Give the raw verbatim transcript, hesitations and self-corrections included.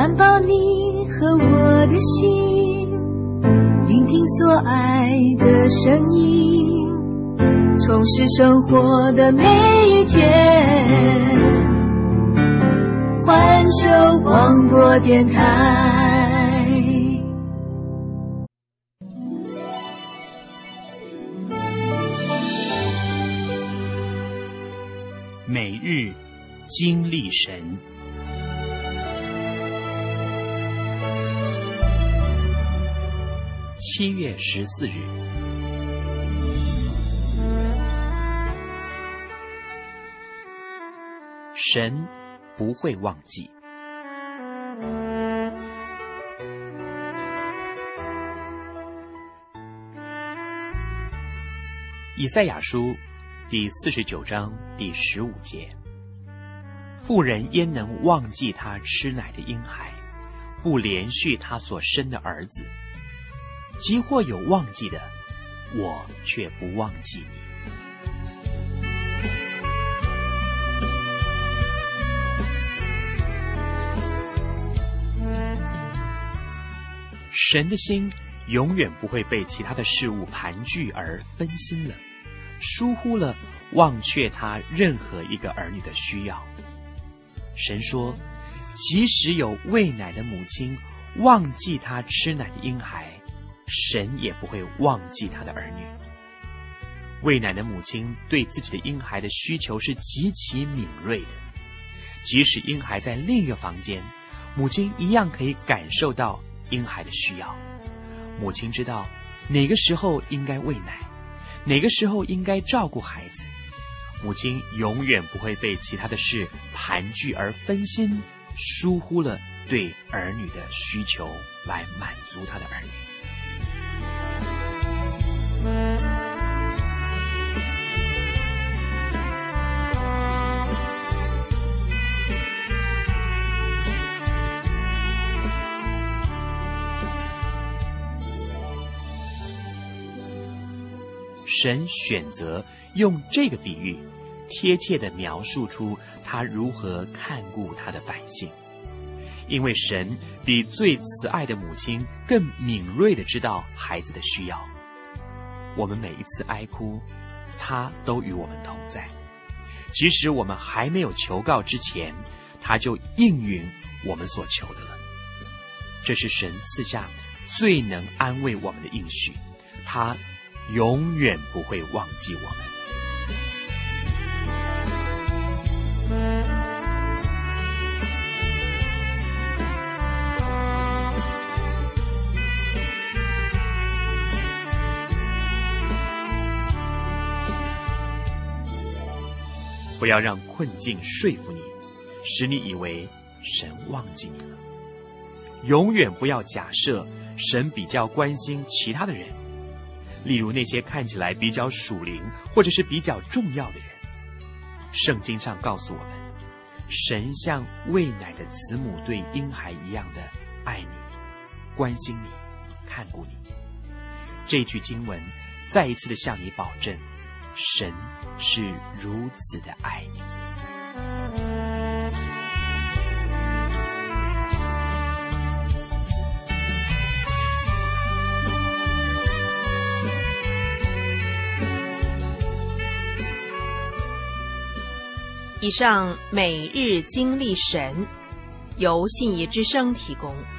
环抱你和我的心，聆听所爱的声音，充实生活的每一天。环球广播电台。 每日经历神。七月十四日，神不会忘记。以赛亚书第四十九章第十五节：妇人焉能忘记她吃奶的婴孩，不连续她所生的儿子？即或有忘记的，我却不忘记你。神的心永远不会被其他的事物盘踞而分心了，疏忽了忘却他任何一个儿女的需要。神说，即使有喂奶的母亲忘记他吃奶的婴孩，神也不会忘记他的儿女。喂奶的母亲对自己的婴孩的需求是极其敏锐的，即使婴孩在另一个房间，母亲一样可以感受到婴孩的需要。母亲知道哪个时候应该喂奶，哪个时候应该照顾孩子。母亲永远不会被其他的事盘踞而分心，疏忽了对儿女的需求来满足他的儿女。神选择用这个比喻，贴切地描述出他如何看顾他的百姓。因为神比最慈爱的母亲更敏锐地知道孩子的需要。我们每一次哀哭，他都与我们同在。即使我们还没有求告之前，他就应允我们所求的了。这是神赐下最能安慰我们的应许，他永远不会忘记我们。不要让困境说服你，使你以为神忘记你了。永远不要假设神比较关心其他的人，例如那些看起来比较属灵或者是比较重要的人。圣经上告诉我们，神像喂奶的慈母对婴孩一样的爱你、关心你、看顾你。这句经文再一次的向你保证，神是如此的爱你。 以上每日经历神由信义之声提供。